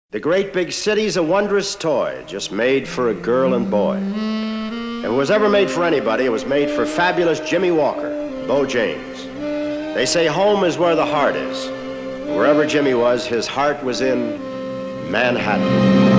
The great big city's a wondrous toy, just made for a girl and boy. If it was ever made for anybody, it was made for fabulous Jimmy Walker, Bo James. They say home is where the heart is. Wherever Jimmy was, his heart was in Manhattan.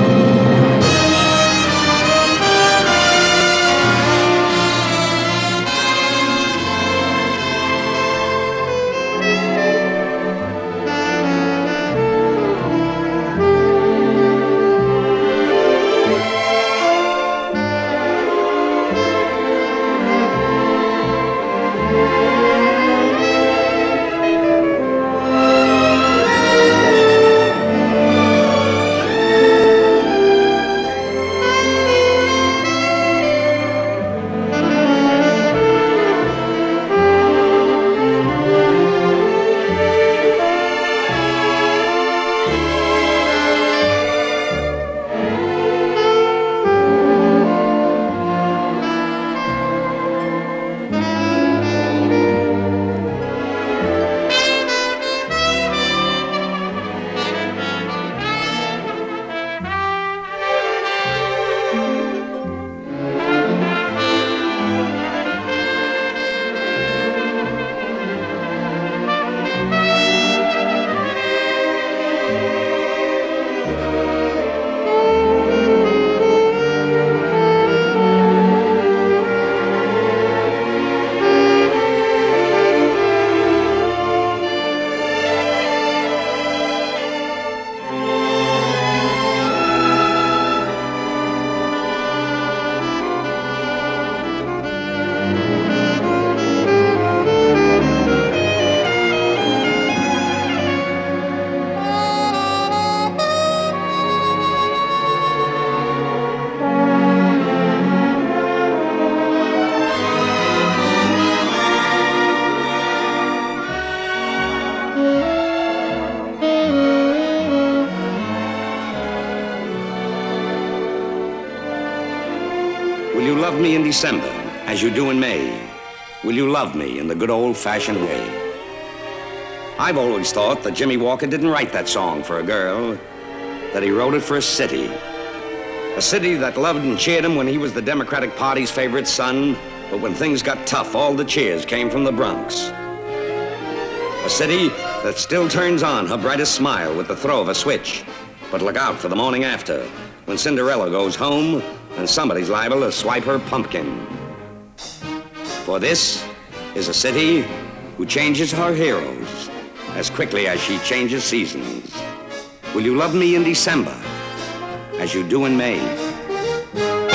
Will you love me in December, as you do in May? Will you love me in the good old-fashioned way? I've always thought that Jimmy Walker didn't write that song for a girl, that he wrote it for a city. A city that loved and cheered him when he was the Democratic Party's favorite son, but when things got tough, all the cheers came from the Bronx. A city that still turns on her brightest smile with the throw of a switch, but look out for the morning after, when Cinderella goes home and somebody's liable to swipe her pumpkin. For this is a city who changes her heroes as quickly as she changes seasons. Will you love me in December, as you do in May?